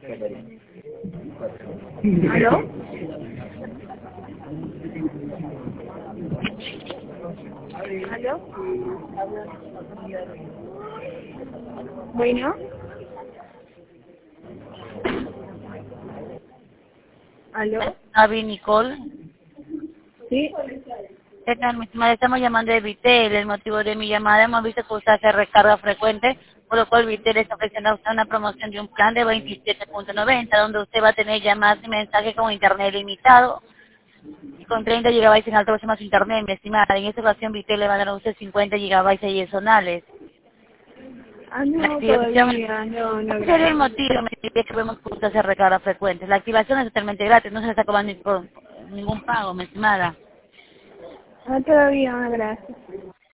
¿Aló? ¿Aló? Bueno. ¿Aló? Avi Nicole. ¿Sí? ¿Qué tal, mi estimada? Estamos llamando de Vitel. El motivo de mi llamada, hemos visto que usted hace recarga frecuente, por lo cual Vitel está ofreciendo a usted una promoción de un plan de 27.90, donde usted va a tener llamadas y mensajes con internet limitado y con 30 gigabytes en alto velocidad más internet, mi estimada. En esta ocasión Vitel le va a dar a usted 50 gigabytes adicionales. Ah, La no, activación, todavía, no, no, ese sería el gracias. motivo, me diría que vemos que usted hace recarga frecuente. La activación es totalmente gratis, no se le está cobrando ningún pago, mi estimada. Ah, todavía, no, gracias.